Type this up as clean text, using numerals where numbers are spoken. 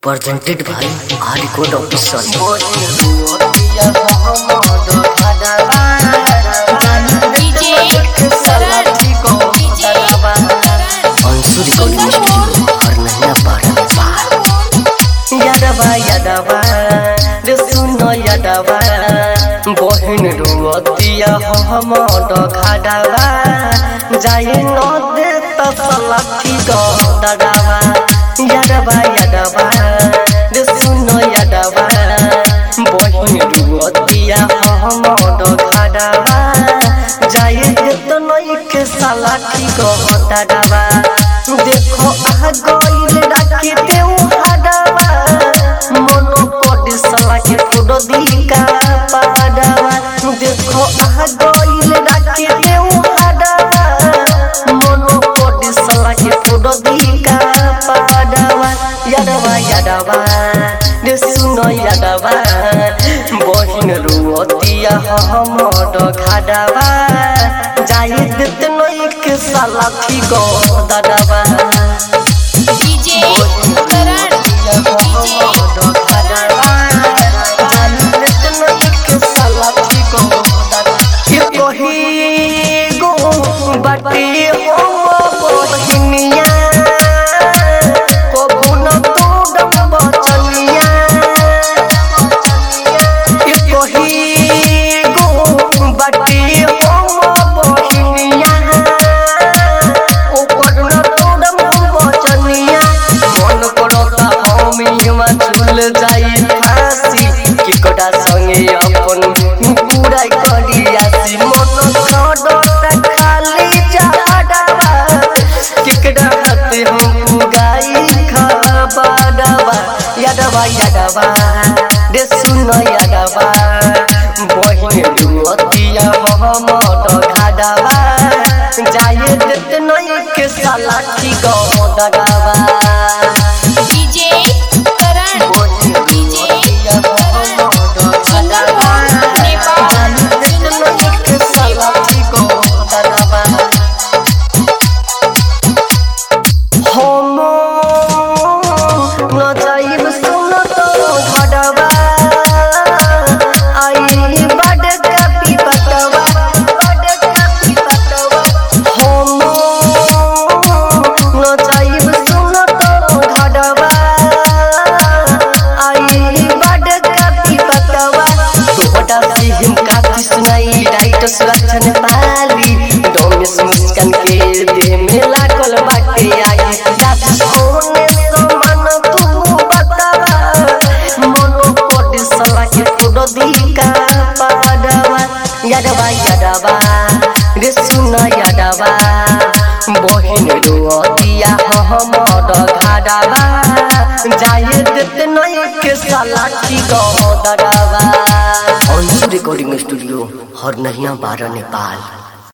presented by Hardcore Official. Anshu recording studio Harnaiya Yadava रे सुनो यादवा बहन रुअतिया हमर घाडवा जाए न दे त सलाखी गडवा यादवा रे सुनो यादवा बहन रुअतिया हमर घाडवा जाए त नई के सलाखी गडवा देखो आ गइल राखी देउ हाडवा मनो कोडी सला के फोटो दिका पाडवा देखो आ गइल राखी देउ हाडवा मनो कोडी सला के फोटो दिका पाडवा यादवा रे सुनो यादवा बहिन रुअतिया हमर घाडवा जाए देत नई के सलाखी गडवा डीजे करण जाई फांसी कि कोडा संगे अपन पूरा करियासी मन खडटा खाली जाडवा किकड़ा हाथे हम गाई खबाडवा यादवा रे सुनो यादवा बहिन रुअतिया हमर घाडवा जाए देत नई के सलाखी गडवा डीजे करण सुनाई राइट सुरक्षण पाली डोमिस मुस्कान के दे में लागल बाटे आई जात सोने समान तू बतावा मनो कोडी सला के फोटो दिका पाडवा यादवा रे सुनो यादवा बहिन रुअतिया हमर घाडवा जाए देत नई के सलाखी गडवा अंशु रिकॉर्डिंग स्टूडियो हरनैया नेपाल।